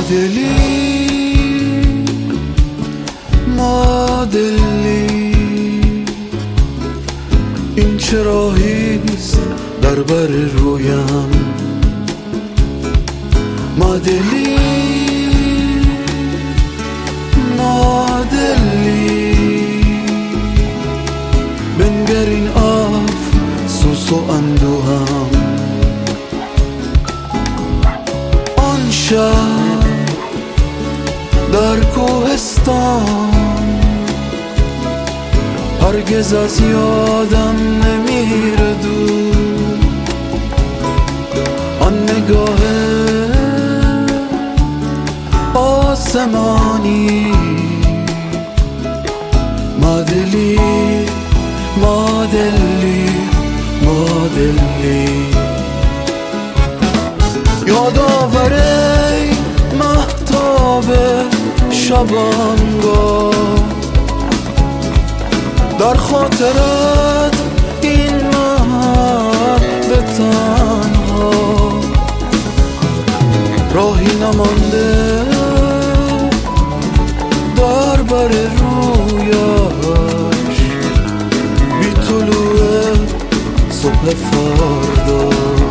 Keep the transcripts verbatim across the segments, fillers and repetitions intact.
دلی ما دلی این چه راهیست در بر رویم ما دلی ما دلی بنگر این افسوس و اندوهم آن شب در کوهستان هرگز از یادم نمیره دور آن نگاه آسمانی ما دلی ما دلی ما دلی یادآوره مهتاب شبانگاه در خاطرت این مرد تنها راهی نمانده در بر رویش بی طلوع صبح فردا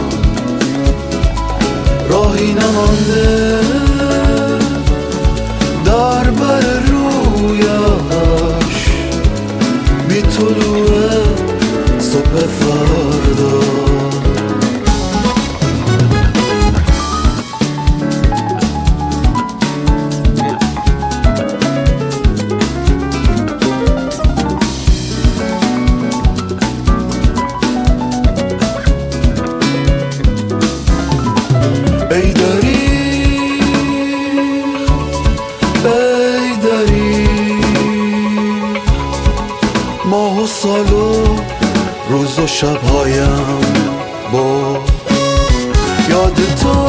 راهی نمانده در بر رویش بی طلوع صبح فردا ای داری ای داری ماه و سال و روز و شبهایم با یاد تو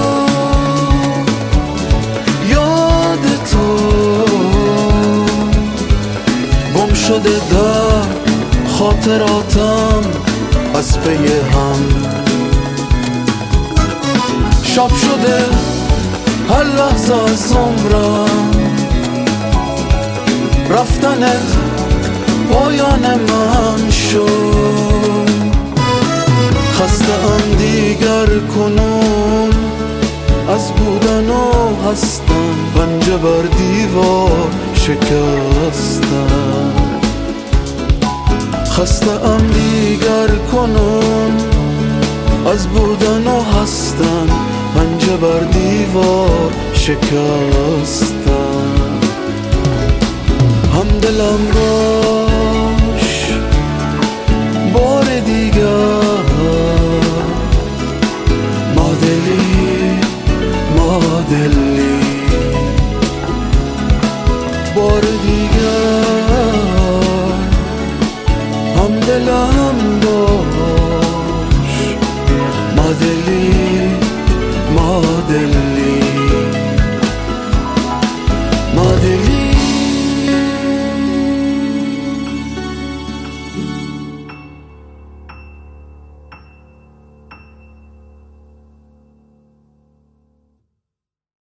یاد تو گم شده در خاطراتم از پی هم شب شده هر لحظه از عمرم رفتنت پایان من شد خسته ام دیگر کنون از بودن و هستم پنجه بر دیوار شکستم خسته ام دیگر کنون از بودن و هستن پنجه بر دیوار شکستن همدلم باش بار دیگر